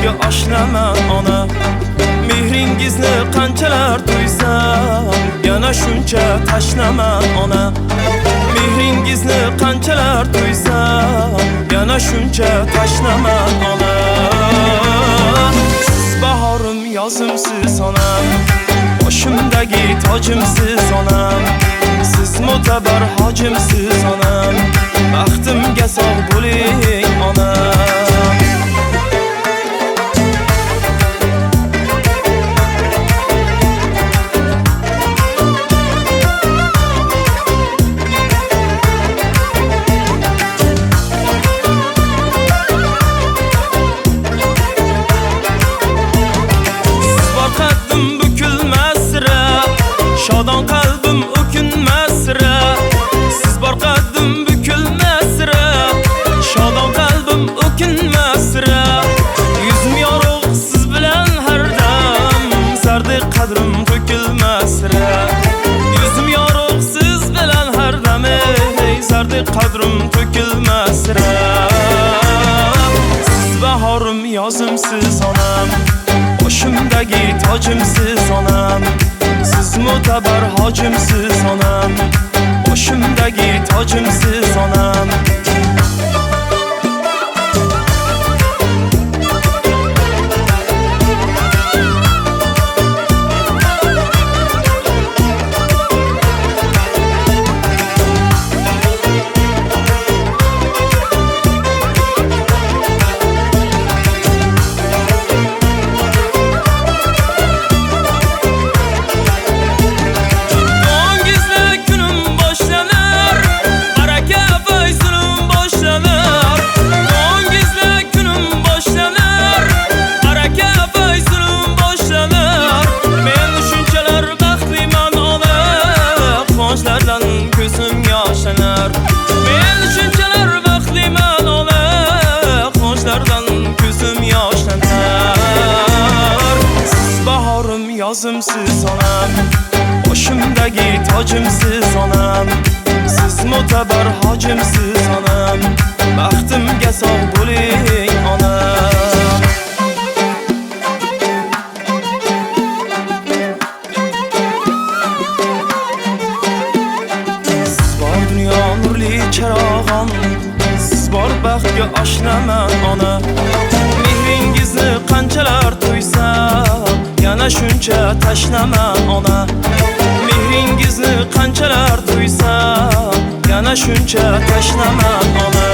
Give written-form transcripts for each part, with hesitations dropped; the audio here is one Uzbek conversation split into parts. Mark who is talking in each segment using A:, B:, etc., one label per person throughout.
A: baxtga oshlaman ona. Mehringizni qanchalar to'ysam, yana shuncha tashlaman ona. Mehringizni qanchalar to'ysam, yana shuncha tashlaman ona. Siz bahorim, yozimsiz onam, boshimdagi tojimsiz onam. Siz mo'tabar hojimsiz onam, baxtimga sog' bo'ling onam. Shodon qalbim o'kinmasra, siz bor qaddim bukilmasra. Shodon qalbim o'kinmasra, yuzim yorug' siz bilan har dam, zardek qadrim to'kilmasra. Yuzim yorug' siz bilan har dam, zardek qadrim to'kilmasra. Siz bahorim, yozimsiz onam, boshimdagi tojimsiz onam. Siz mo'tabar hojimsiz onam, boshimdagi tojimsiz onam. Ko'zim yoshlanar, men shunchalar baxtliman ona, qoshlardan ko'zim yoshlanar. Siz bahorim, yozimsiz onam, boshimdagi tojimsiz onam. Siz mo'tabar hojimsiz onam, baxtimga sog' bo'ling onam. Charog'im, siz bor baxtga oshlaman ona. Mehringizni qanchalar to'ysam, yana shuncha tashlaman ona. Mehringizni qanchalar to'ysam, yana shuncha tashlaman ona.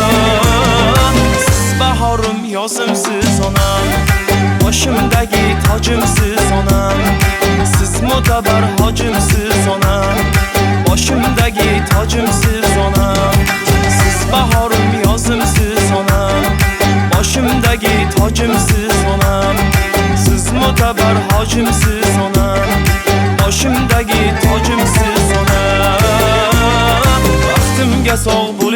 A: Siz bahorim, yozimsiz onam, boshimdagi tojimsiz onam. Siz mo'tabar hojimsiz onam, boshimdagi tojimsiz onam. Siz bahorim, yozimsiz onam, boshimdagi tojimsiz onam. Siz mo'tabar hojimsiz onam, boshimdagi tojimsiz onam. Baxtimga sog'